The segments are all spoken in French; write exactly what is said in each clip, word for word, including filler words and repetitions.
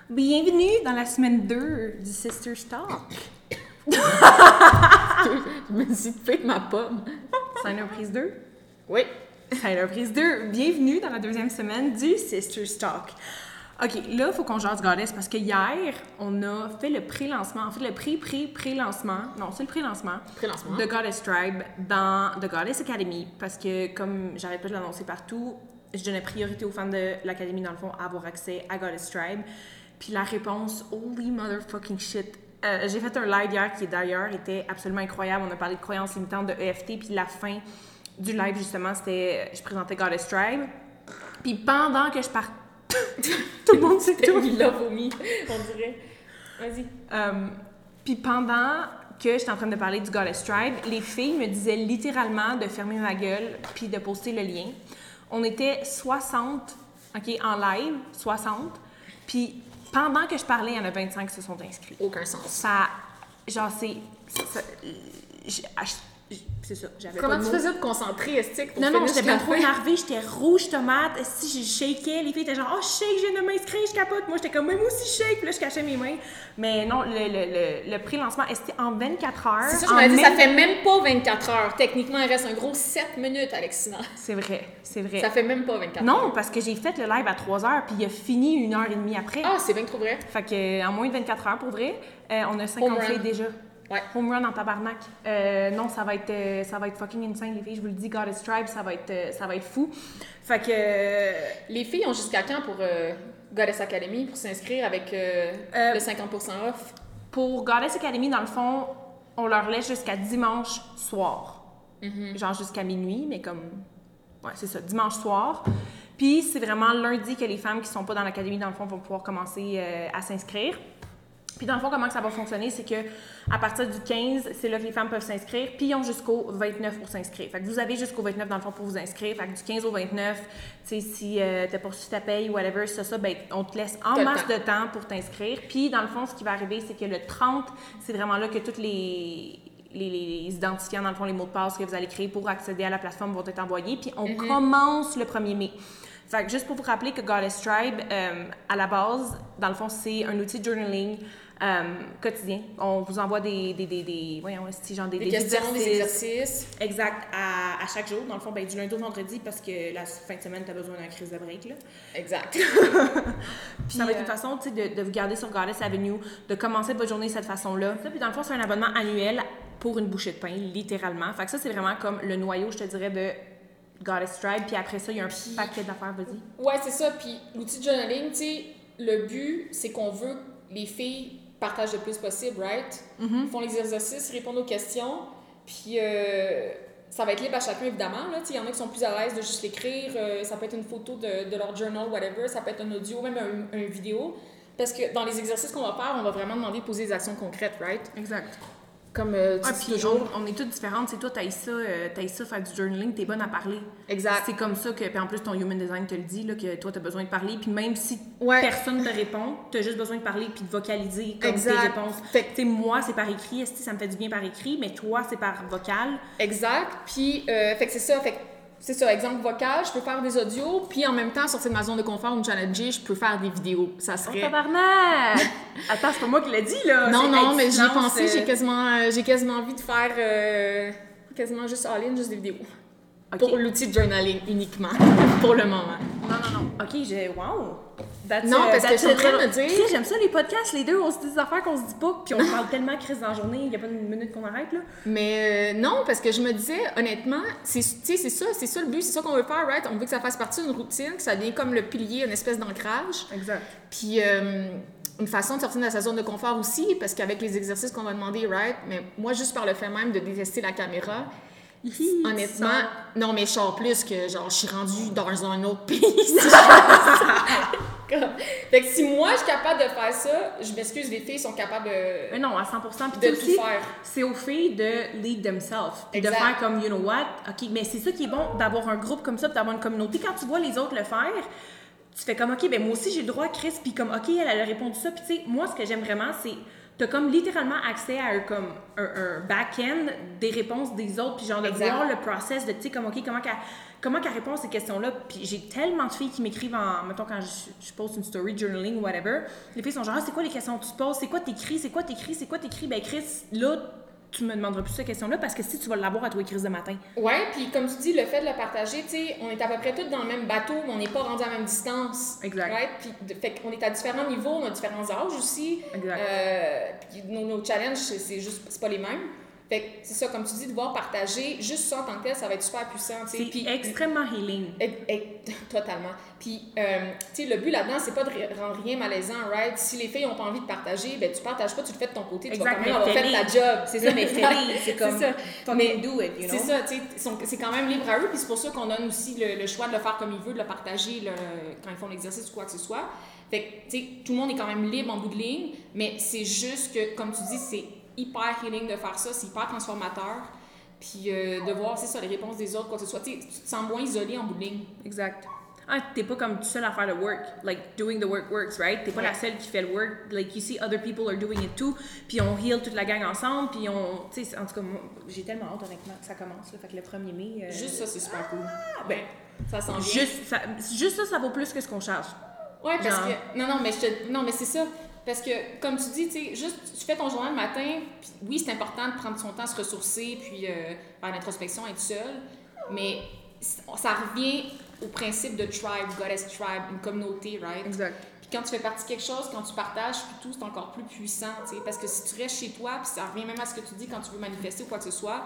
Bienvenue dans la semaine deux du Sister Talk. Je me suis fait ma pomme. Signer prise deux? Oui. Signer prise deux. Bienvenue dans la deuxième semaine du Sister Talk. OK, là, il faut qu'on jase Goddess parce que hier, on a fait le pré-lancement, en fait, le pré-pré-pré-lancement, non, c'est le pré-lancement, Pré-lancement. de Goddess Tribe dans The Goddess Academy parce que, comme j'arrête pas de l'annoncer partout, je donnais priorité aux fans de l'Académie, dans le fond, à avoir accès à Goddess Tribe. Puis la réponse, holy motherfucking shit. Euh, j'ai fait un live hier qui, d'ailleurs, était absolument incroyable. On a parlé de croyances limitantes de E F T, puis la fin du live, justement, c'était, je présentais Goddess Tribe. Puis pendant que je partais, tout le monde s'est tout. Il l'a vomi, on dirait. Vas-y. Um, puis pendant que j'étais en train de parler du Goddess Tribe, les filles me disaient littéralement de fermer ma gueule puis de poster le lien. On était soixante, OK, en live, soixante. Puis pendant que je parlais, il y en a vingt-cinq qui se sont inscrits. Aucun sens. Ça, genre, c'est... ça, j'ai- c'est ça, j'avais Comment pas de tu mots. faisais de concentrer, Estique, pour Non, non, finir j'étais jusqu'à bien trop la fin? énervée, j'étais rouge tomate, si je shakeais, les filles étaient genre « Oh, je shake, je viens de m'inscrire, je capote », moi j'étais comme « Moi aussi je shake », puis là je cachais mes mains. Mais non, le, le, le, le pré-lancement, c'était en vingt-quatre heures. C'est ça, je en m'avais dit, même- ça fait même pas vingt-quatre heures. Techniquement, il reste un gros sept minutes, Alexina. C'est vrai, c'est vrai. Ça fait même pas vingt-quatre heures. Non, parce que j'ai fait le live à trois heures, puis il a fini une heure et demie après. Ah, c'est bien trop vrai. Fait que en moins de vingt-quatre heures, pour vrai, euh, on a cinquante Home run. filles déjà. Ouais. Home run en tabarnak. Euh, non, ça va être euh, ça va être fucking insane, les filles. Je vous le dis, Goddess Tribe, ça va être, euh, ça va être fou. Fait que... euh, Les filles ont jusqu'à quand pour euh, Goddess Academy pour s'inscrire avec euh, Euh, le cinquante pour cent off? Pour Goddess Academy, dans le fond, on leur laisse jusqu'à dimanche soir. Genre jusqu'à minuit, mais comme... Ouais, c'est ça, dimanche soir. Puis c'est vraiment lundi que les femmes qui sont pas dans l'académie, dans le fond, vont pouvoir commencer euh, à s'inscrire. Puis dans le fond, comment que ça va fonctionner, c'est que à partir du quinze, c'est là que les femmes peuvent s'inscrire, puis ils ont jusqu'au vingt-neuf pour s'inscrire. Fait que vous avez jusqu'au vingt-neuf, dans le fond, pour vous inscrire. Fait que du quinze au vingt-neuf, tu sais, si euh, t'as pas reçu ta paye ou whatever, ça, ça, ben, on te laisse en T'as le masse temps. de temps pour t'inscrire. Puis dans le fond, ce qui va arriver, c'est que le trente, c'est vraiment là que toutes les... Les, les identifiants, dans le fond, les mots de passe que vous allez créer pour accéder à la plateforme vont être envoyés. Puis on Mm-hmm. commence le premier mai. Fait que juste pour vous rappeler que Goddess Tribe, euh, à la base, dans le fond, c'est un outil de journaling euh, quotidien. On vous envoie des, des, des, des voyons, c'est genre des, Des des questions, des exercices. exercices. Exact, à, à chaque jour. Dans le fond, ben, du lundi au vendredi, parce que la fin de semaine, tu as besoin d'un crise de break, là. Exact. Puis ça va être une façon, tu sais, de, de vous garder sur Goddess Avenue, de commencer votre journée de cette façon-là. Puis dans le fond, c'est un abonnement annuel pour une bouchée de pain, littéralement. Fait que ça, c'est vraiment comme le noyau, je te dirais, de Goddess Tribe. Puis après ça, il y a un Puis- paquet d'affaires, vas-y. Ouais, c'est ça. Puis l'outil de journaling, tu sais, le but, c'est qu'on veut que les filles partagent le plus possible, right? Ils font les exercices, répondent aux questions. Puis euh, ça va être libre à chacun, évidemment. Là. Tu sais, il y en a qui sont plus à l'aise de juste l'écrire. Euh, ça peut être une photo de, de leur journal, whatever. Ça peut être un audio, même un, un vidéo. Parce que dans les exercices qu'on va faire, on va vraiment demander de poser des actions concrètes, right? Exact. Comme euh, tu Ah, dis puis toujours. on, on est toutes différentes. C'est toi, t'as ça, euh, t'as ça, faire du journaling, t'es bonne à parler. Exact. C'est comme ça que, puis en plus, ton human design te le dit, là, que toi, t'as besoin de parler. Puis même si Ouais. personne te répond, t'as juste besoin de parler puis de vocaliser comme Exact. tes réponses. Fait que- Tu sais, moi, c'est par écrit, esti, ça me fait du bien par écrit, mais toi, c'est par vocal. Exact. Puis, euh, fait que c'est ça. Fait que c'est ça, exemple vocal, je peux faire des audios, puis en même temps, sortir de ma zone de confort ou me challenger, je peux faire des vidéos. Ça Oh, serait... tabarnak! Attends, c'est pas moi qui l'ai dit, là! non, C'est non, mais j'y ai excellence, pensé, euh, j'ai quasiment, euh, j'ai quasiment envie de faire euh, quasiment juste all-in, juste des vidéos. Ok. Pour l'outil de journaling uniquement, pour le moment. Non, non, non. OK, j'ai... Wow! That's, Non, euh, parce que that's je suis en train de it. me dire- Tu sais, j'aime ça, les podcasts, les deux, on se dit des affaires qu'on se dit pas, puis on parle tellement crise dans la journée, il y a pas une minute qu'on arrête, là. Mais euh, non, parce que je me disais, honnêtement, c'est, tu sais, c'est ça, c'est ça le but, c'est ça qu'on veut faire, right? On veut que ça fasse partie d'une routine, que ça devienne comme le pilier, une espèce d'ancrage. Exact. Puis euh, une façon de sortir de sa zone de confort aussi, parce qu'avec les exercices qu'on va demander, right? Mais moi, juste par le fait même de détester la caméra, honnêtement, Ça- non, mais je sors plus que genre, je suis rendue dans un autre pays. si je fais ça. Comme- Fait que si moi, je suis capable de faire ça, je m'excuse, les filles sont capables de, Mais non, à cent pour cent. Puis de tout tout aussi, faire. c'est aux filles de lead themselves. Puis de Exact. faire comme, you know what, OK, mais c'est ça qui est bon d'avoir un groupe comme ça, puis d'avoir une communauté. Quand tu vois les autres le faire, tu fais comme, OK, ben moi aussi j'ai le droit, Chris, puis comme, OK, elle, elle a répondu ça. Puis tu sais, moi, ce que j'aime vraiment, c'est t'as comme littéralement accès à un, comme, un, un back-end des réponses des autres, puis genre de Exact. voir le process de, tu sais, comme, OK, comment qu'elle comment qu'elle répond à ces questions-là. Puis j'ai tellement de filles qui m'écrivent en, mettons, quand je, je poste une story, journaling, whatever, les filles sont genre, ah, c'est quoi les questions que tu te poses? C'est quoi t'écris? C'est quoi t'écris? C'est quoi t'écris? Ben, Chris, là, tu me demanderas plus cette question-là parce que si tu vas l'avoir à toi, Chris, de matin. Ouais, puis comme tu dis, le fait de le partager, tu sais, on est à peu près tous dans le même bateau, mais on n'est pas rendus à la même distance. Exact. Right? Puis, de- fait qu'on est à différents niveaux, on a différents âges aussi. Exact. Euh, puis nos, nos challenges, c'est, c'est juste, c'est pas les mêmes. Fait que c'est ça, comme tu dis, de voir partager, juste ça en tant que tel, ça va être super puissant, tu sais. C'est Puis, extrêmement healing. Et- et- totalement. Puis, euh, tu sais, le but là-dedans, c'est pas de r- rendre rien malaisant, right? Si les filles ont pas envie de partager, ben tu partages pas, tu le fais de ton côté, tu vas Exact, quand même mais avoir fait fais-les. ta job. C'est ça, mais fais-les. C'est comme, ça. fucking Mais do it, you know? C'est ça, tu sais, ils sont- c'est quand même libre à eux, puis c'est pour ça qu'on donne aussi le, le choix de le faire comme ils veulent, de le partager le- quand ils font l'exercice ou quoi que ce soit. Fait que, tu sais, tout le monde est quand même libre en bout de ligne, mais c'est juste que, comme tu dis, c'est hyper healing de faire ça, c'est hyper transformateur. Puis euh, de voir, c'est ça, les réponses des autres, quoi que ce soit. Tu sais, tu te sens moins isolé en bout de ligne. Exact. Ah, t'es pas comme tout seul à faire le work. Like, doing the work works, right? T'es pas Ouais. la seule qui fait le work. Like, you see other people are doing it too. Puis on heal toute la gang ensemble. Puis on... Tu sais, en tout cas, moi, j'ai tellement hâte, honnêtement, que ça commence. Là. Fait que le premier mai... euh, Juste ça, c'est super cool. Ah, ben, Ça sent bien. juste ça, juste ça, ça vaut plus que ce qu'on charge. Ouais, parce Genre. que. Non, non, mais je te... Non, mais c'est ça. Parce que, comme tu dis, tu sais, juste, tu fais ton journal le matin, puis oui, c'est important de prendre son temps, se ressourcer, puis euh, faire l'introspection, être seul, mais ça revient au principe de tribe, goddess tribe, une communauté, right? Exact. Puis quand tu fais partie de quelque chose, quand tu partages, puis tout, c'est encore plus puissant, tu sais, parce que si tu restes chez toi, puis ça revient même à ce que tu dis quand tu veux manifester ou quoi que ce soit,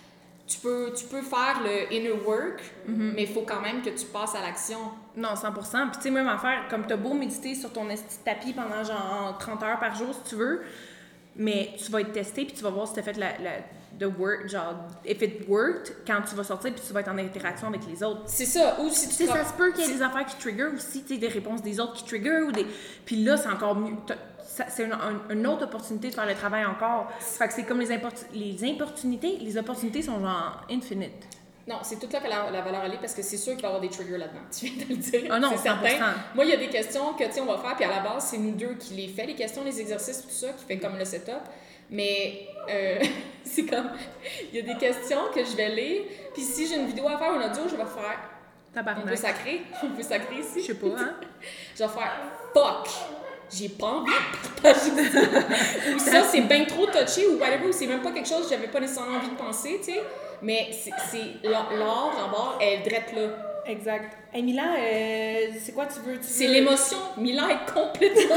tu peux, tu peux faire le inner work, Mm-hmm. mais il faut quand même que tu passes à l'action. Non, cent pour cent. Puis tu sais, même affaire, comme t'as beau méditer sur ton esti de tapis pendant genre trente heures par jour, si tu veux, mais tu vas être testé, puis tu vas voir si t'as fait la, la the work, genre, if it worked, quand tu vas sortir, puis tu vas être en interaction avec les autres. C'est ça. Ou si Tu tu sais, ça se peut qu'il y ait c'est- des affaires qui trigger aussi, tu sais, des réponses des autres qui trigger ou des... Puis là, c'est encore mieux. T'as- ça- C'est une, un- une autre opportunité de faire le travail encore. Fait que c'est comme les, import- les opportunités. Les opportunités sont genre infinite. Non, c'est toute là que la, la valeur elle est parce que c'est sûr qu'il va y avoir des triggers là-dedans. Tu viens de le dire. Ah non, c'est cent pour cent. certain. Moi, il y a des questions que, tu sais, on va faire, puis à la base, c'est nous deux qui les fait, les questions, les exercices, tout ça, qui fait comme le setup. Mais euh, c'est comme, il y a des questions que je vais lire, puis si j'ai une vidéo à faire ou un audio, je vais faire, on peut Tabarnak. sacrer, on peut sacrer ici. Je sais pas, hein? Je vais faire fuck. J'ai pas envie de partager ça. Ou ça, c'est bien trop touché ou whatever, ou c'est même pas quelque chose que j'avais pas nécessairement envie de penser, tu sais. Mais c'est, c'est l'or l'or en bord, elle est drette là. Exact. Hey, Milan, euh, c'est quoi tu veux? Tu C'est veux- l'émotion. Milan est complètement.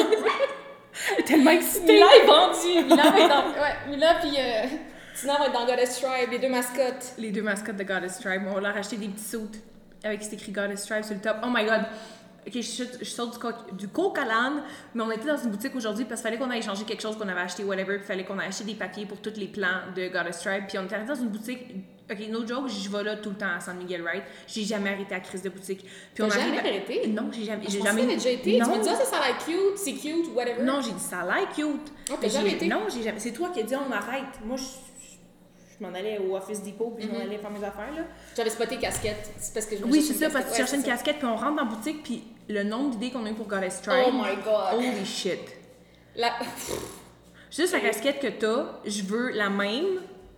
tellement excitée. Milan est vendu. Milan va être dans. Ouais, Milan puis euh, Tina va être dans Goddess Tribe, les deux mascottes. Les deux mascottes de Goddess Tribe. On va leur acheter des petits suits avec c'est écrit Goddess Tribe sur le top. Oh my god! Ok, je, saute- je saute du, co du coq à l'âne, mais on était dans une boutique aujourd'hui parce qu'il fallait qu'on aille changer quelque chose qu'on avait acheté, whatever, puis il fallait qu'on aille acheter des papiers pour tous les plans de Goddess Tribe. Puis on était arrêté dans une boutique. Ok, no joke, je vais là tout le temps à San Miguel, right? J'ai jamais arrêté à crise de boutique. Puis on T'as jamais arrive à- arrêté? Non, j'ai jamais. Je J'ai pensais jamais. que t'avais déjà été. Non. Tu me disais, ça, ça a l'air cute, c'est cute, whatever. Non, j'ai dit ça a l'air cute. Oh, t'as Mais jamais j'ai- été? Non, j'ai jamais. C'est toi qui as dit on arrête. Moi, je, je, je m'en allais au Office Depot puis je m'en Mhm. allais faire mes affaires là. J'avais spoté casquette. C'est parce que je me Oui, cherchais c'est ça, une parce que tu casquette. cherchais une Ouais, casquette puis on rentre dans la boutique puis le nombre d'idées qu'on a eu pour Goddess c'est Tribe. ça. Oh my god. Holy shit. La... Juste la casquette que t'as, je veux la même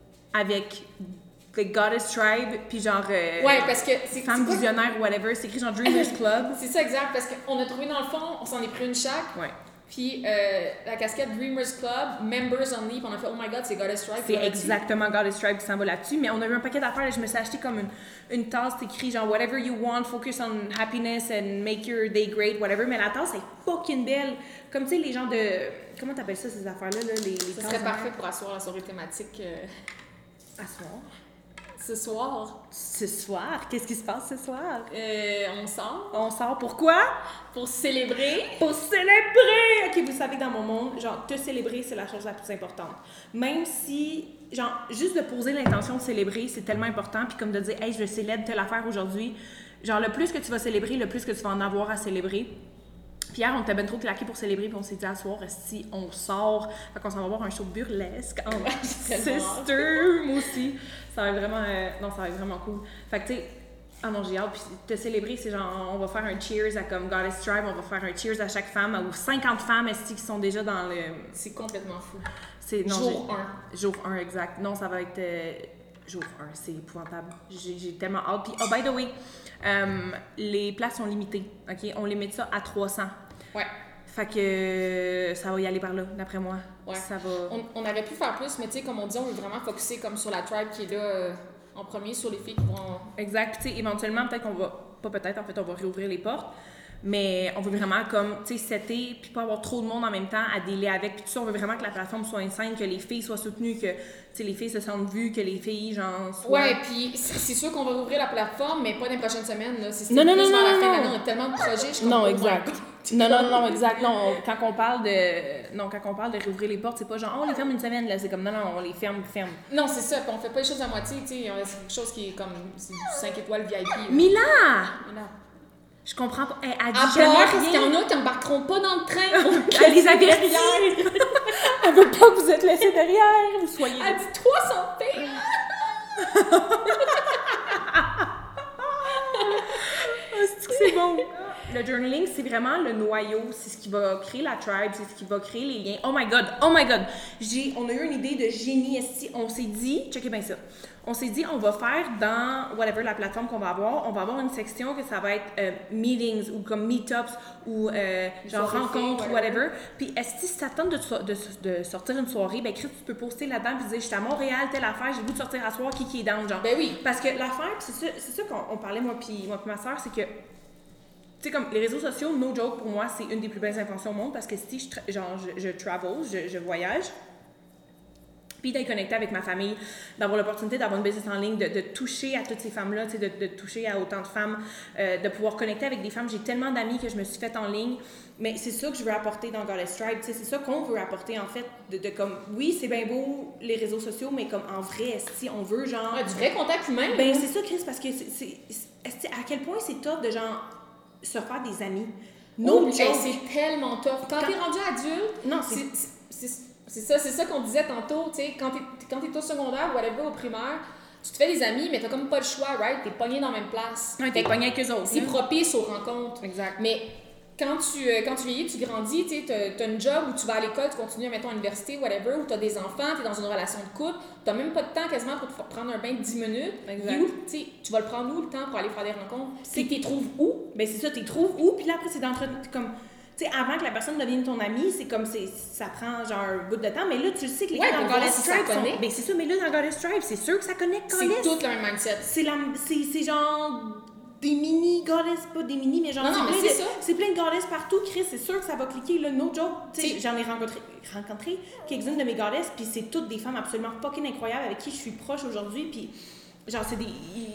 avec the Goddess Tribe puis genre euh, Ouais, parce que c'est femme c'est quoi? visionnaire whatever, c'est écrit genre Dreamers Club. C'est ça, exact, parce qu'on a trouvé dans le fond, on s'en est pris une chaque. Ouais. Puis euh, la casquette Dreamers Club, Members Only, puis on a fait, oh my god, c'est Goddess Tribe. C'est exactement Goddess Tribe qui s'en va là-dessus, mais on a eu un paquet d'affaires, là, je me suis acheté comme une, une tasse, c'est écrit genre whatever you want, focus on happiness and make your day great, whatever, mais la tasse est fucking belle. Comme tu sais, les gens de. Comment t'appelles ça, ces affaires-là, là, les, les Ça tasses serait en parfait pour asseoir la soirée thématique euh, À soir. ce soir. Ce soir, qu'est-ce qui se passe ce soir? Euh, on sort On sort pourquoi? pour célébrer. Pour célébrer! Ok, vous savez que dans mon monde, genre, te célébrer, c'est la chose la plus importante. Même si, genre, juste de poser l'intention de célébrer, c'est tellement important, puis comme de dire, hey, je célèbre telle affaire aujourd'hui, genre, le plus que tu vas célébrer, le plus que tu vas en avoir à célébrer. Puis hier, on était ben trop claqués pour célébrer, puis on s'est dit à soir, si on sort, fait qu'on s'en va voir un show burlesque en Ouais, j'ai tellement sister, moi aussi. Ça va être vraiment, euh, non, ça va être vraiment cool. Fait que tu sais, Ah non, j'ai hâte. Puis te célébrer, c'est genre, on va faire un cheers à comme Goddess Tribe, on va faire un cheers à chaque femme, ou cinquante femmes esti, qui sont déjà dans le... C'est complètement fou. C'est, non, jour un. Jour un, exact. Non, ça va être euh, jour un, c'est épouvantable. J'ai, j'ai tellement hâte. Puis, oh, by the way, euh, les places sont limitées, OK? On limite ça à trois cents. Ouais. Fait que euh, ça va y aller par là, d'après moi. Ouais. Ça va... On, on aurait pu faire plus, mais tu sais, comme on dit, on veut vraiment focuser comme sur la tribe qui est là euh, en premier, sur les filles qui vont... Exact. Puis, tu sais, éventuellement, peut-être qu'on va... Pas peut-être, en fait, on va réouvrir les portes. Mais on veut vraiment, comme, tu sais, setter, puis pas avoir trop de monde en même temps à dealer avec. Puis tout ça, on veut vraiment que la plateforme soit saine, que les filles soient soutenues, que, tu sais, les filles se sentent vues, que les filles, genre, soient... Ouais, puis c'est sûr qu'on va rouvrir la plateforme, mais pas dans les prochaines semaines, là. C'est non, non, plus non, vers non, la non, fin de non. l'année, on a tellement de projets, je Non, comprends. exact. Non, non, non, exact. Non, on- quand on parle de... Non, quand on parle de réouvrir les portes, c'est pas genre, oh, on les ferme une semaine, là. C'est comme, non, non, on les ferme, ferme. Non, c'est ça, puis on fait pas les choses à moitié, tu sais, c'est quelque chose qui est comme, c'est du cinq étoiles V I P. là. Mila! Mais là. Je comprends pas. Elle a À dit peur, jamais parce qu'il y rien. en a qui embarqueront pas dans le train. Elle les avertit. Elle veut pas que vous êtes laissés derrière. Vous soyez... Elle dit trois cents filles. C'est que c'est bon. Le journaling, c'est vraiment le noyau. C'est ce qui va créer la tribe. C'est ce qui va créer les liens. Oh my God! Oh my God! J'ai, on a eu une idée de génie ici. On s'est dit... Checkez bien ça. On s'est dit, on va faire dans whatever la plateforme qu'on va avoir, on va avoir une section que ça va être euh, meetings ou comme meetups ou euh, genre rencontres, whatever. Puis est-ce que si ça tente de, de, de sortir une soirée, ben Chris, tu peux poster là-dedans puis dire, je suis à Montréal, telle affaire, j'ai le goût de sortir à soir, qui qui est down, genre. Ben oui. Parce que l'affaire, c'est ça, c'est ça qu'on on parlait moi puis moi puis ma soeur, c'est que tu sais, comme les réseaux sociaux, no joke, pour moi, c'est une des plus belles inventions au monde parce que si je, tra- genre, je, je travel, je, je voyage, puis d'être connecté avec ma famille, d'avoir l'opportunité d'avoir une business en ligne, de, de toucher à toutes ces femmes-là, de, de toucher à autant de femmes, euh, de pouvoir connecter avec des femmes. J'ai tellement d'amis que je me suis faite en ligne, mais c'est ça que je veux apporter dans Goddess Tribe, c'est ça qu'on veut apporter en fait, de, de comme, oui, c'est bien beau les réseaux sociaux, mais comme en vrai, si on veut genre... Ouais, du vrai contact humain. Ben c'est ça, Chris, parce que c'est, c'est, c'est, à quel point c'est top de genre se faire des amis. Non, No hey, joke. c'est tellement tough. Quand, Quand- t'es rendu adulte, Non, c'est, c'est- c'est, c'est, c'est ça, c'est ça qu'on disait tantôt, tu sais, quand t'es, quand t'es au secondaire, whatever, au primaire, tu te fais des amis, mais t'as comme pas le choix, right? T'es pogné dans la même place. Ouais, t'es pogné avec eux autres. C'est hein. propice aux rencontres. Exact. Mais quand tu, euh, quand tu vieillis, tu grandis, tu sais, t'as, t'as une job où tu vas à l'école, tu continues, mettons, à l'université, whatever, où t'as des enfants, t'es dans une relation de couple, t'as même pas de temps quasiment pour te faire prendre un bain de dix minutes. Exact. You, tu sais, tu vas le prendre où le temps pour aller faire des rencontres? C'est que tu trouves où? Ben c'est ça, tu trouves où, puis là après c'est d'entretenir comme tu sais avant que la personne devienne ton amie, c'est comme c'est ça prend genre un bout de temps, mais là tu le sais que les Ouais, gars dans pour voir Goddess si ça Tribe sont connecte. ben c'est ça, mais là dans Goddess Tribe, c'est sûr que ça connecte C'est Goddess. tout le même mindset. C'est la c'est c'est genre des mini goddess, pas des mini, mais genre Non, non, c'est mais plein c'est de- ça. c'est plein de goddess partout, Chris, c'est sûr que ça va cliquer là, no joke. Tu sais, C'est- j'en ai rencontré rencontré quelques-unes de mes goddess, puis c'est toutes des femmes absolument fucking incroyables avec qui je suis proche aujourd'hui, puis genre c'est des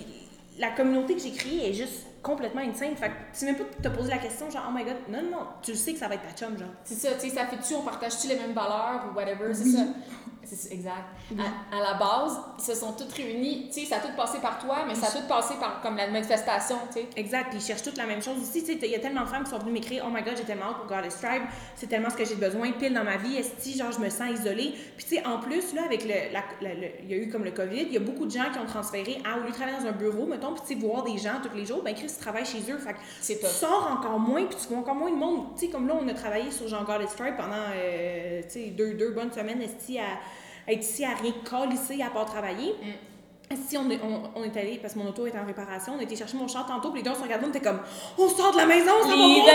la communauté que j'ai créée est juste complètement insane. Fait que tu sais même pas te poser la question genre oh my god, non non, tu le sais que ça va être ta chum genre. C'est ça, tu sais, ça fait-tu, on partage-tu les mêmes valeurs ou whatever, c'est ça. C'est ça, exact. À, à la base, ils se sont toutes réunis, tu sais, ça a tout passé par toi, mais ça a tout passé par comme la manifestation, tu sais. Exact, puis ils cherchent toutes la même chose aussi. Tu sais, il y a tellement de femmes qui sont venues m'écrire oh my god, j'ai tellement hâte pour Goddess Tribe, c'est tellement ce que j'ai besoin pile dans ma vie, est-ce que genre je me sens isolée. Puis tu sais, en plus là avec le, la, la- le- il y a eu comme le COVID, il y a beaucoup de gens qui ont transféré à au lieu de travailler dans un bureau, mettons, puis tu sais voir des gens tous les jours, ben Chris tu travailles chez eux, fait que C'est tu top. sors encore moins, puis tu vois encore moins de monde. Tu sais, comme là, on a travaillé sur Jean Goddess Tribe pendant, euh, tu sais, deux, deux bonnes semaines, esti, à, à être ici à rien calisser à part travailler. Si on est, on, on est allé, parce que mon auto est en réparation, on a été chercher mon char tantôt, puis les deux on se regardait, on était comme, on sort de la maison, ça va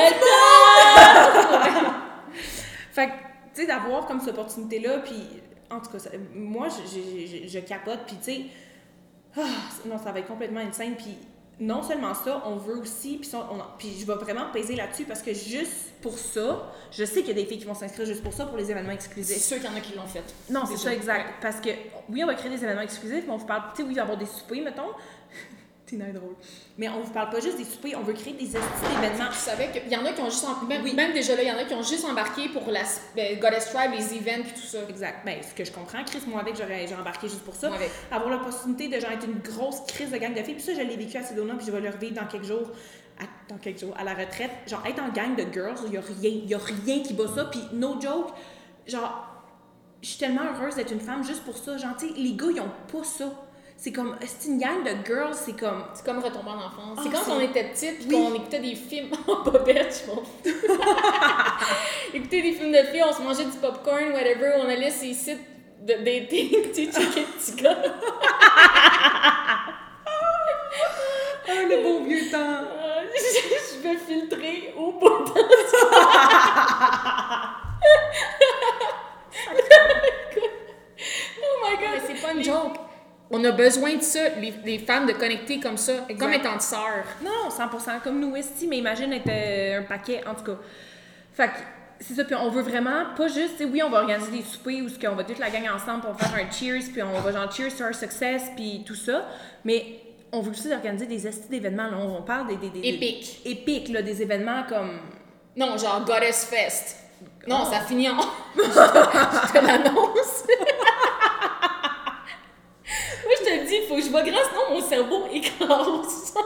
pas! Fait que, tu sais, d'avoir comme cette opportunité-là, puis en tout cas, ça- moi, je, je, je, je capote, puis tu sais, ah, non, ça va être complètement insane, puis non seulement ça, on veut aussi, puis, ça, on, puis je vais vraiment peser là-dessus, parce que juste pour ça, je sais qu'il y a des filles qui vont s'inscrire juste pour ça, pour les événements C'est exclusifs. sûr qu'il y en a qui l'ont fait. Non, c'est Déjà. ça, exact. Parce que, oui, on va créer des événements exclusifs, mais on vous parle, tu sais, oui, il va y avoir des soupers, mettons. Tina est drôle. Mais on vous parle pas juste des soupers, on veut créer des estis d'événements. Tu savais qu'il y en a qui ont juste, em- même, Oui. même déjà là, il y en a qui ont juste embarqué pour la euh, Goddess Tribe, les events et tout ça. Exact. Ben, ce que je comprends, Chris, moi avec, j'aurais j'ai embarqué juste pour ça. Moi avec. Avoir l'opportunité de genre être une grosse crise de gang de filles. Puis ça, je l'ai vécu à Sedona, puis je vais le revivre dans quelques jours. À, dans quelques jours, à la retraite. Genre, être en gang de girls, il y a rien. Il y a rien qui bat ça. Puis, no joke, genre, je suis tellement heureuse d'être une femme juste pour ça. Genre, tu sais, les gars, ils ont pas ça. c'est comme, c'est une gang de girls, c'est comme... C'est comme retomber en enfance. Ah, c'est quand c'est- on était petite pis Oui. qu'on écoutait des films en bobette, je m'en fous. Écouter des films de filles, on se mangeait du popcorn, whatever, on allait sur les sites de dating, tu sais, checker le petit gars. Ah, le bon vieux temps! Euh, je, je vais filtrer au bout de Oh my god, mais c'est pas une joke. On a besoin de ça, les, les femmes, de connecter comme ça, Exact. comme étant de sœurs. Non, cent pour cent comme nous ici, mais imagine être euh, un paquet, en tout cas. Fait que, c'est ça, puis on veut vraiment, pas juste, tu sais, oui, on va organiser des soupers où on va toute la gang ensemble pour faire un cheers, puis on va genre cheers to our success, puis tout ça, mais on veut aussi organiser des estis d'événements, là, on parle des... des, des Épiques. Des, épiques, là, des événements comme... Non, genre Goddess Fest. Non, Oh. ça finit en... je te, je te l'annonce. Moi, je te le dis, il faut que je vois grand, sinon mon cerveau écrase.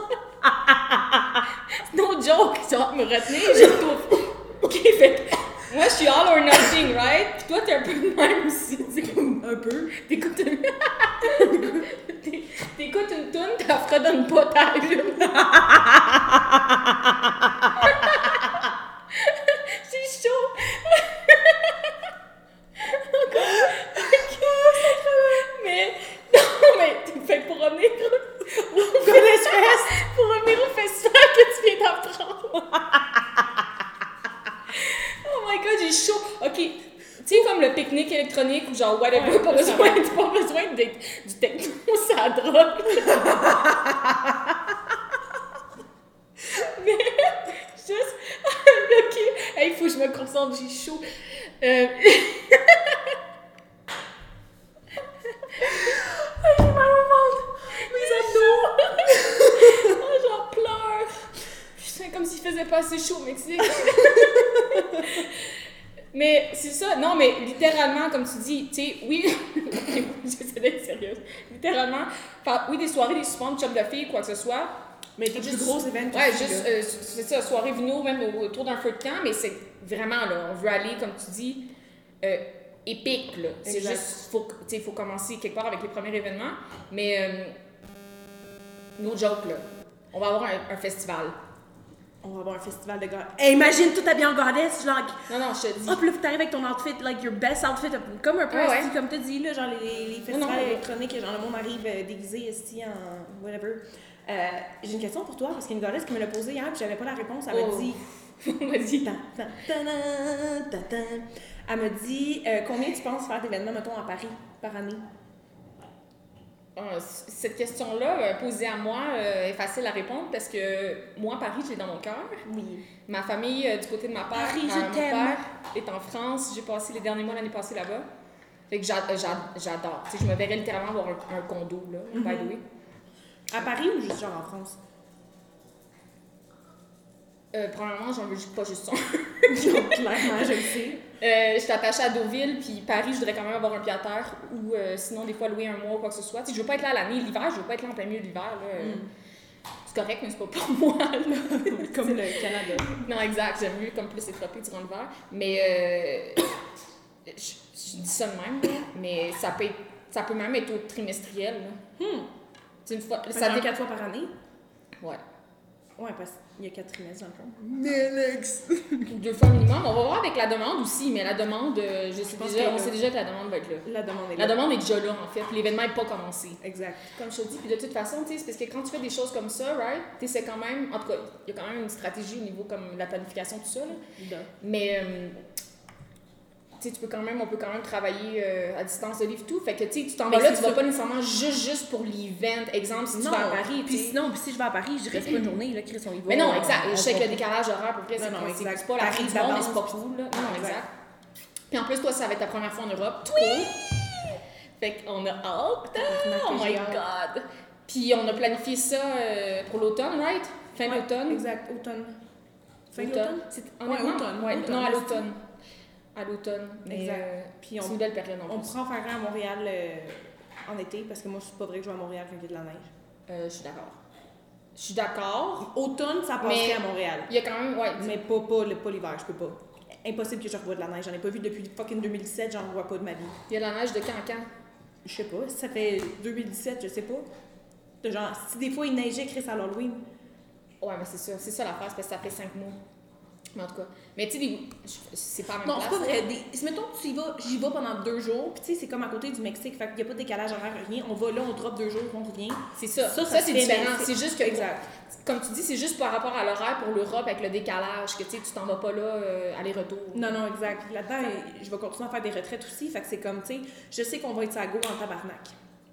No joke, genre, me retenir, j'étouffe. OK, fait que moi, je suis all or nothing, right? Puis toi, t'es un peu de même aussi. C'est comme Un peu. T'écoutes une... T'é- T'écoutes une toune, t'as fredonne pas ta lune. C'est chaud. mais... Non, mais... Fait que pour revenir... au Goddess Fest, pour revenir au festival que tu viens d'apprendre. Oh my god, j'ai chaud. OK. Tu sais, comme le pique-nique électronique ou genre whatever, Ouais, pas, ça besoin, pas besoin d'être du techno, ça drogue. Mais juste, OK. Hey, il faut que je me concentre, j'ai chaud. Euh... J'ai mal au ventre. Mes abdos. Oh, j'en pleure. Putain, comme s'il faisait pas assez chaud au Mexique. Mais c'est ça, non, mais littéralement, comme tu dis, tu sais, oui, j'essaie d'être sérieuse. Littéralement, enfin, oui, des soirées, des soupers de chum de filles, quoi que ce soit. Mais des Juste- plus gros événements. Ouais, aussi, juste, là. euh, c'est ça, soirée vino, même au- autour d'un feu de camp, mais c'est vraiment, là, on veut aller, comme tu dis, euh, épique, là. C'est Exact. juste, faut, que- tu sais, il faut commencer quelque part avec les premiers événements, mais, euh, no joke, là, on va avoir un, un festival. On va avoir un festival de gars. Hey, imagine tout habillé en goddess, genre... Non, non, je te dis. Hop, là, t'arrives avec ton outfit, like your best outfit, comme un peu, Ouais, ouais. esti, comme t'as dit, là, genre les, les festivals Non, non, ouais. électroniques, genre le monde arrive euh, déguisé, esti, en whatever. Euh, j'ai une question pour toi, parce qu'il y a une goddess qui me l'a posée hier, puis j'avais pas la réponse. Elle Oh. m'a dit... Vas-y. Tan, tan, tanan, tan, tan. Elle m'a dit, euh, combien tu penses faire d'événements, mettons, à Paris, par année? Ah, c- cette question-là, euh, posée à moi, euh, est facile à répondre parce que moi, Paris, je l'ai dans mon cœur. Oui. Ma famille, euh, du côté de ma père, Paris, ma- je mon t'aime. père est en France. J'ai passé les derniers mois l'année passée là-bas. Fait que j'a- j'a- j'adore. Tu sais, je me verrais littéralement avoir un, un condo, là, by the way. À Paris ou juste genre en France? Euh, premièrement, j'en veux juste- pas juste ça. Clairement, je le sais. Euh, je suis attachée à Deauville, puis Paris, je voudrais quand même avoir un pied à terre, ou euh, sinon, des fois, louer un mois ou quoi que ce soit. Tu sais, je veux pas être là l'année, l'hiver, je veux pas être là en plein milieu de l'hiver. Là. Mm. C'est correct, mais c'est pas pour moi. Là. Comme le Canada. Non, exact, j'aime mieux comme plus être tropique durant l'hiver. Mais euh, je, je dis ça de même, là, mais ça peut, être- ça peut même être au trimestriel. Là. Hmm. C'est une fois. Ça Ça dure dé- quatre fois par année? Ouais. Ouais, parce qu'il y a quatre trimestres dans le fond. Nélix! Deux fois minimum. On va voir avec la demande aussi, mais la demande, euh, je sais pense déjà, qu'elle on est sait là. déjà que la demande va être là. La demande est La là. demande est déjà là, en fait, puis l'événement n'est pas commencé. Exact. Comme je te dis, puis de toute façon, tu sais, c'est parce que quand tu fais des choses comme ça, right, tu sais, c'est quand même, en tout cas, il y a quand même une stratégie au niveau comme la planification, tout ça, là. Da. Mais, euh, tu sais, tu peux quand même, on peut quand même travailler euh, à distance de livre tout. Fait que, tu sais, tu t'en Mais vas là, c'est tu vas ça. pas nécessairement juste, juste pour l'event. Exemple, si tu Non, vas à Paris, tu puis sais. sinon, puis si je vais à Paris, je reste pas une journée, là, Chris, on y va. Mais non, on- exact. on Je sais que va- le décalage horaire, pour vrai, c'est Non, non, c'est- exact. c'est pas la fin Paris du monde, mais d'avance, c'est pas tout. cool, là. Non, non, Exact. exact. Puis en plus, toi, ça va être ta première fois en Europe. Oui! Fait qu'on a hâte. Oh my god! Puis on a planifié ça euh, pour l'automne, right? Fin Ouais, d'automne. Exact, automne. Fin Automne. d'automne? C'est- Ouais, honnêtement, automne, ouais, automne, non, à c'est l'automne. À l'automne. Mais Exact. euh, Puis c'est on, une belle période en on plus. pourra en faire un à Montréal euh, en été, parce que moi, c'est pas vrai que je vais à Montréal quand il y a de la neige. Euh, je suis d'accord. Je suis d'accord. Automne, ça passerait Mais- à Montréal. Il y a quand même, ouais. Mais pas, pas, le- pas l'hiver, je peux pas. Impossible que je revoie de la neige. J'en ai pas vu depuis fucking deux mille dix-sept, j'en vois pas de ma vie. Il y a la neige de quand à quand? je sais pas, si ça fait deux mille dix-sept, je sais pas. De genre, si des fois il neigeait, Chris, à l'Halloween. Ouais, mais c'est ça. C'est ça la phrase, parce que ça fait cinq mois. Mais en tout cas. Mais tu sais, des... c'est pas la même Non, place. c'est pas vrai. Des... Mettons que tu y vas, j'y vais pendant deux jours, puis tu sais, c'est comme à côté du Mexique, fait qu'il n'y a pas de décalage horaire, rien. On va là, on drop deux jours, on revient. C'est ça. Ça, Ça, ça ça c'est fait, différent. mais C'est juste que. Exact. Comme tu dis, c'est juste par rapport à l'horaire pour l'Europe avec le décalage, que tu sais, tu t'en vas pas là, euh, aller-retour. Non, non, exact. Puis là-dedans, je vais continuer à faire des retraites aussi, fait que c'est comme, tu sais, je sais qu'on va être à go en tabarnak.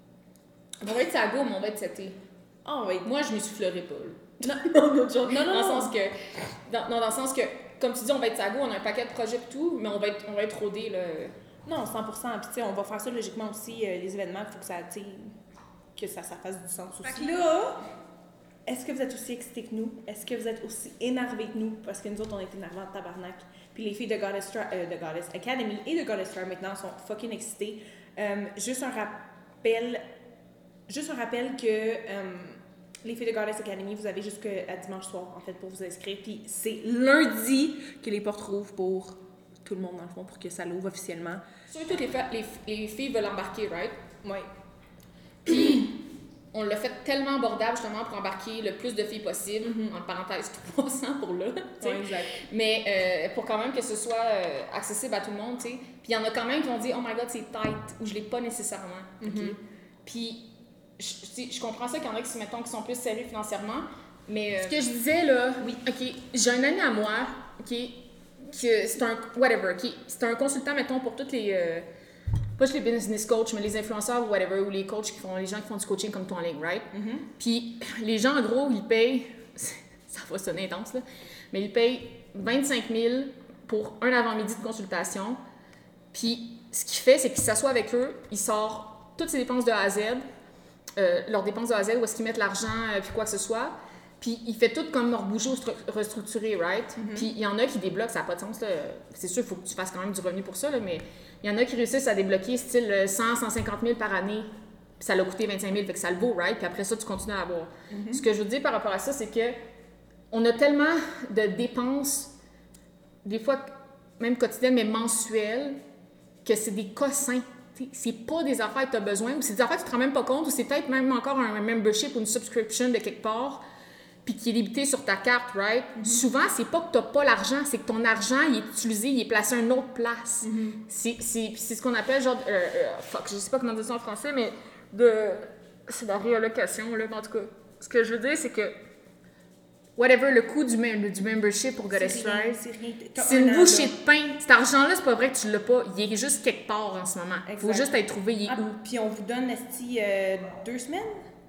On va être à go, mais on va être seté. Ah, oh, oui. Moi, je me soufflerai pas, là. Non, non, non, non, dans le non. sens que. Dans, non, dans le sens que, comme tu dis, on va être à go, on a un paquet de projets et tout, mais on va être, on va être rodés, là. Non, cent pour cent. Puis, tu sais, on va faire ça logiquement aussi, euh, les événements, il faut que ça, tu sais, que ça, ça fasse du sens aussi. Fait que là, est-ce que vous êtes aussi excités que nous? Est-ce que vous êtes aussi énervés que nous? Parce que nous autres, on est énervés en tabarnak. Puis les filles de Goddess, Tra- euh, de Goddess Academy et de Goddess Tribe maintenant sont fucking excitées. Euh, juste un rappel, juste un rappel que euh, les filles de Goddess Academy, vous avez jusqu'à dimanche soir, en fait, pour vous inscrire. Puis c'est lundi que les portes rouvrent pour tout le monde, dans le fond, pour que ça l'ouvre officiellement. Surtout les, les, les filles veulent embarquer, right? Oui. Puis, on l'a fait tellement abordable, justement, pour embarquer le plus de filles possible, mm-hmm. en parenthèse trois cents pour là, oui, exact. Mais euh, pour quand même que ce soit euh, accessible à tout le monde, tu sais. Puis il y en a quand même qui vont dire « Oh my God, c'est tight » ou « Je l'ai pas nécessairement. Mm-hmm. » okay? Puis, je, je comprends ça qu'il y en a qui, mettons, qui sont plus sérieux financièrement, mais... Euh... Ce que je disais, là, oui, OK, j'ai un ami à moi, OK, que c'est un... whatever, OK, c'est un consultant, mettons, pour toutes les... Euh, pas juste les business coachs, mais les influenceurs ou whatever, ou les coachs qui font, les gens qui font du coaching comme toi en ligne, right? Mm-hmm. Puis les gens, en gros, ils payent, ça va sonner intense, là, mais ils payent vingt-cinq mille pour un avant-midi de consultation. Puis ce qu'il fait, c'est qu'il s'assoit avec eux, il sort toutes ses dépenses de A à Z, euh, leurs dépenses de A à Z, où est-ce qu'ils mettent l'argent, euh, puis quoi que ce soit. Puis il fait tout comme leur bouger ou restructurer, right? Mm-hmm. Puis il y en a qui débloquent, ça n'a pas de sens, là. C'est sûr, il faut que tu fasses quand même du revenu pour ça, là, mais il y en a qui réussissent à débloquer style cent à cent cinquante mille par année, puis ça l'a coûté vingt-cinq mille, fait que ça le vaut, right? Puis après ça, tu continues à avoir. Mm-hmm. Ce que je veux dire par rapport à ça, c'est que on a tellement de dépenses, des fois même quotidiennes, mais mensuelles, que c'est des cossins. T'sais, c'est pas des affaires que tu as besoin, ou c'est des affaires que tu te rends même pas compte, ou c'est peut-être même encore un membership ou une subscription de quelque part, puis qui est limité sur ta carte, right? Mm-hmm. Souvent, c'est pas que t'as pas l'argent, c'est que ton argent, il est utilisé, il est placé à une autre place. Mm-hmm. C'est, c'est, c'est ce qu'on appelle genre... Euh, euh, fuck, je sais pas comment dire ça en français, mais de... c'est de la réallocation, là, en tout cas. Ce que je veux dire, c'est que whatever, le coût du, mem- du membership pour Goddess Tribe, c'est, c'est, c'est une bouchée de pain. Cet argent-là, c'est pas vrai que tu l'as pas. Il est juste quelque part en ce moment. Il faut juste être trouvé, il est ah, où. Puis on vous donne, esti, euh, deux semaines?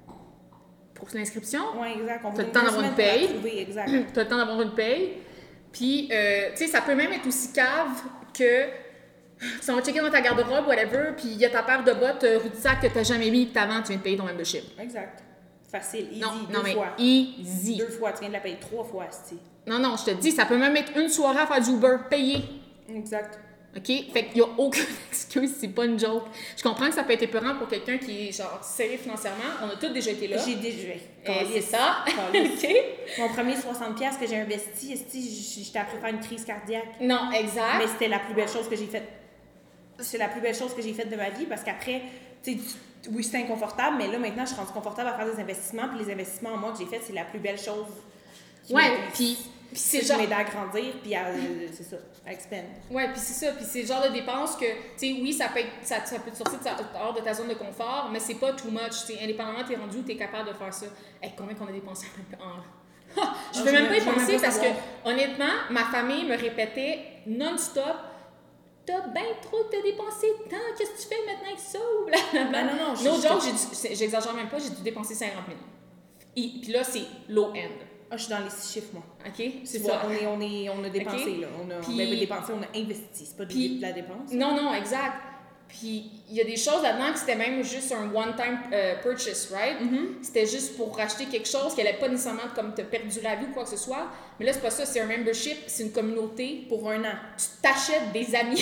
Pour l'inscription. Oui, exact. On tu as le temps d'avoir une paye. Tu as le temps d'avoir une paye. Puis, euh, tu sais, ça peut même être aussi cave que tu vas checker dans ta garde-robe, whatever, puis il y a ta paire de bottes euh, Rudisac que tu n'as jamais mis, puis avant, tu viens de payer ton membership. Exact. Facile, easy, non, deux non, mais fois. Easy. Deux fois, tu viens de la payer trois fois, esti. Non, non, je te dis, ça peut même être une soirée à faire du Uber, payé. Exact. OK? Fait qu'il n'y a aucune excuse, c'est pas une joke. Je comprends que ça peut être épeurant pour quelqu'un qui est, genre, serré financièrement. On a tous déjà été là. J'ai déjà. Et c'est ça. OK? Mon premier soixante dollars que j'ai investi, esti, j'étais après faire une crise cardiaque. Non, exact. Mais c'était la plus belle chose que j'ai faite. C'est la plus belle chose que j'ai faite de ma vie parce qu'après, tu sais, oui, c'était inconfortable, mais là, maintenant, je suis rendue confortable à faire des investissements. Puis les investissements en moi que j'ai faits, c'est la plus belle chose. Ouais, puis... Puis c'est genre... m'aider à grandir, puis à, euh, c'est ça, à expand. Ouais, puis c'est ça. Puis c'est le genre de dépenses que, tu sais, oui, ça peut, être, ça, ça peut te sortir de ta, hors de ta zone de confort, mais c'est pas too much. Tu sais, indépendamment, t'es rendu où t'es capable de faire ça. Hey, combien qu'on a dépensé en... en... Je veux ah, même pas y penser parce que, honnêtement, ma famille me répétait non-stop « T'as bien trop de dépensé de temps, qu'est-ce que tu fais maintenant avec ça? » ou blablabla. Non, non, non. No joke, j'ai dû, j'exagère même pas, j'ai dû dépenser cinquante mille. Et, puis là, c'est low-end. Ah, je suis dans les six chiffres, moi. OK? C'est ça, on, est, on, est, on a dépensé, okay. là. On a puis, ben, dépensé, on a investi. C'est pas puis, de la dépense. Non, non, exact. Puis, il y a des choses là-dedans que c'était même juste un one-time uh, purchase, right? Mm-hmm. C'était juste pour racheter quelque chose qui n'allait pas nécessairement comme te perdu la vie ou quoi que ce soit. Mais là, c'est pas ça, c'est un membership, c'est une communauté. Pour un an. Tu t'achètes des amis.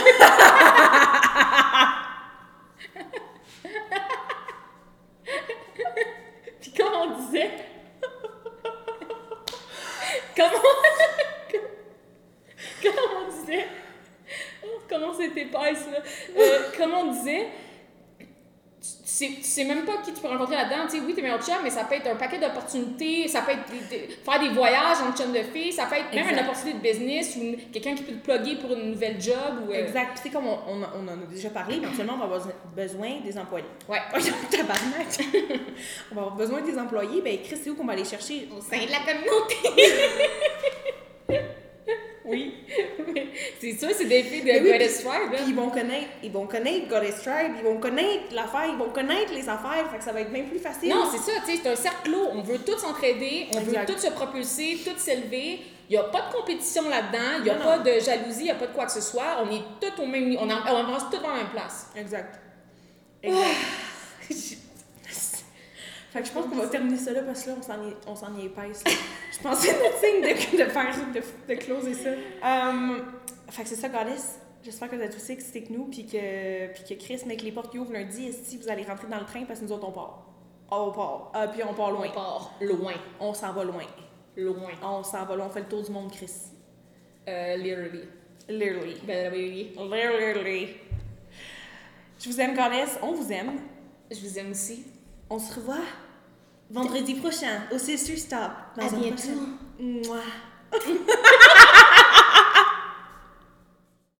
Puis, comme on disait... Comment... Comment on disait... Oh, comment c'était épaisse, là? Euh, comme on disait, sais, tu sais même pas qui tu peux rencontrer là-dedans. Tu sais, oui, t'es meilleur chum, mais ça peut être un paquet d'opportunités. Ça peut être des, des, faire des voyages en chum de filles. Ça peut être même exact. Une opportunité de business ou une, quelqu'un qui peut te plugger pour une nouvelle job. Ou, euh... Exact. Puis, tu sais, comme on, on, on en a déjà parlé, éventuellement, on va avoir besoin des employés. Ouais. Tabarnak. On va avoir besoin des employés. Ben, Chris, c'est où qu'on va aller chercher? Au sein de la communauté. Oui. C'est sûr, c'est des filles de oui, Goddess Tribe. Puis ils vont connaître, ils vont connaître Goddess Tribe, ils vont connaître l'affaire, ils vont connaître les affaires, fait que ça va être bien plus facile. Non, c'est ça, tu sais, c'est un cercle clos. On veut tous s'entraider, on exact. Veut tous se propulser, tous s'élever. Il n'y a pas de compétition là-dedans, il n'y a non, pas non. de jalousie, il n'y a pas de quoi que ce soit. On est tous au même niveau, on, on avance tous dans la même place. Exact. Exact. Fait que je pense qu'on va terminer ça là parce que là, on s'en est, on s'en est épaisse. Je pense que c'est notre signe de, de faire, de, de closer ça. Um, fait que c'est ça, Goddess. J'espère que vous êtes aussi excités que nous, puis que, puis que Chris, mec, les portes qui ouvrent lundi, si vous allez rentrer dans le train parce que nous autres, on part. On part. Euh, puis on part loin. On part loin. On s'en va loin. Loin. On s'en va loin. On fait le tour du monde, Chris. Euh, literally. Literally. Ben oui. Literally. Je vous aime, Goddess. On vous aime. Je vous aime aussi. On se revoit vendredi prochain au Sister Stop. À bientôt. Mouah.